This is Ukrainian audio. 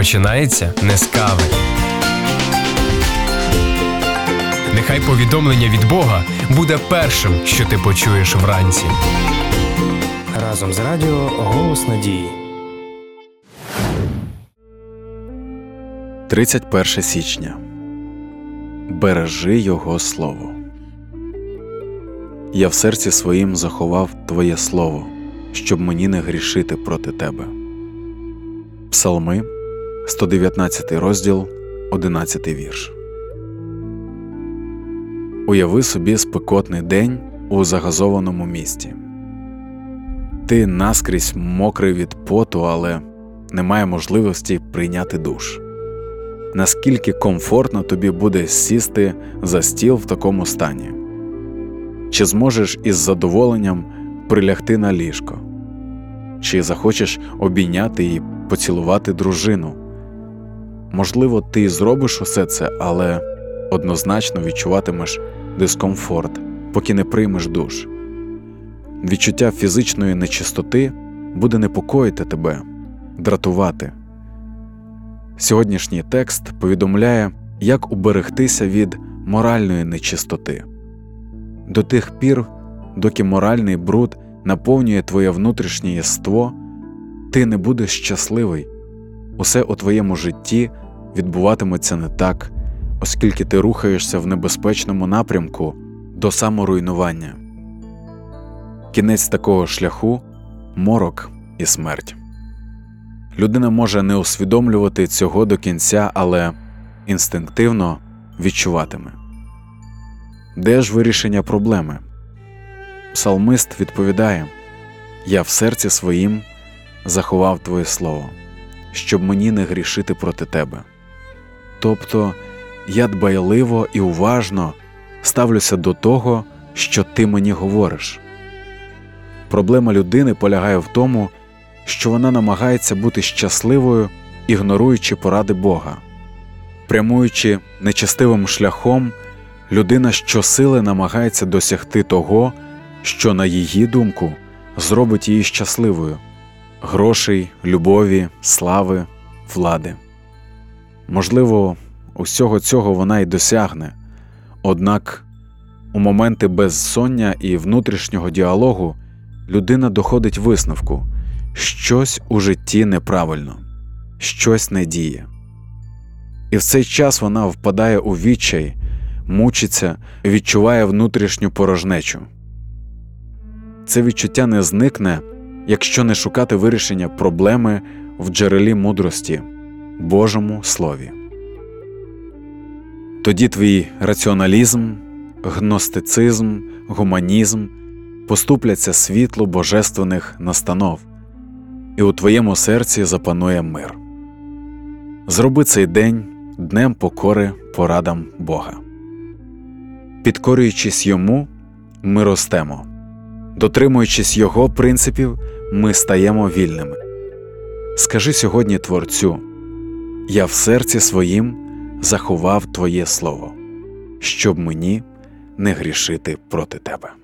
починається не з кави. Нехай повідомлення від Бога буде першим, що ти почуєш вранці. Разом з радіо «Голос надії». 31 січня. Бережи Його Слово. Я в серці своїм заховав Твоє Слово, щоб мені не грішити проти Тебе. Псалми, 119 розділ, 11 вірш. Уяви собі спекотний день у загазованому місті. Ти наскрізь мокрий від поту, але немає можливості прийняти душ. Наскільки комфортно тобі буде сісти за стіл в такому стані? Чи зможеш із задоволенням прилягти на ліжко? Чи захочеш обійняти і поцілувати дружину? Можливо, ти й зробиш усе це, але однозначно відчуватимеш дискомфорт, поки не приймеш душ. Відчуття фізичної нечистоти буде непокоїти тебе, дратувати. Сьогоднішній текст повідомляє, як уберегтися від моральної нечистоти. До тих пір, доки моральний бруд наповнює твоє внутрішнє єство, ти не будеш щасливий. Усе у твоєму житті відбуватиметься не так, оскільки ти рухаєшся в небезпечному напрямку до саморуйнування. Кінець такого шляху – морок і смерть. Людина може не усвідомлювати цього до кінця, але інстинктивно відчуватиме. Де ж вирішення проблеми? Псалмист відповідає: «Я в серці своїм заховав Твоє Слово, щоб мені не грішити проти Тебе». Тобто, я дбайливо і уважно ставлюся до того, що ти мені говориш. Проблема людини полягає в тому, що вона намагається бути щасливою, ігноруючи поради Бога. Прямуючи нечестивим шляхом, людина щосили намагається досягти того, що, на її думку, зробить її щасливою – грошей, любові, слави, влади. Можливо, усього цього вона й досягне, однак у моменти безсоння і внутрішнього діалогу людина доходить висновку – щось у житті неправильно, щось не діє. І в цей час вона впадає у відчай, мучиться, відчуває внутрішню порожнечу. Це відчуття не зникне, якщо не шукати вирішення проблеми в джерелі мудрості – Божому Слові. Тоді твій раціоналізм, гностицизм, гуманізм поступляться світлу божественних настанов, і у твоєму серці запанує мир. Зроби цей день днем покори порадам Бога. Підкорюючись Йому, ми ростемо. Дотримуючись Його принципів, ми стаємо вільними. Скажи сьогодні Творцю: «Я в серці своїм заховав Твоє Слово, щоб мені не грішити проти Тебе».